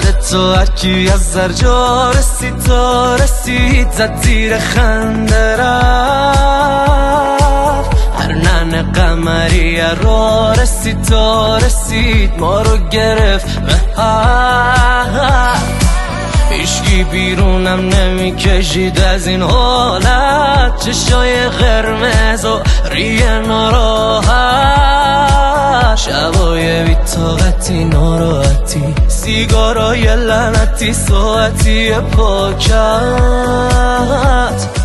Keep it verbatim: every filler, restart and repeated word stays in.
یاد تو هرکی از زرجا رسید تا رسید زد زیر خنده رفت. هر نن قمری را رسید تا رسید ما رو گرفت به هفت. هیچکی بیرونم نمی کشید از این حالت، چشای قرمز و ریه ناراحت، شبای بی طاقتی ناراحتی، سیگارای لعنتی، ساعتی پاکت.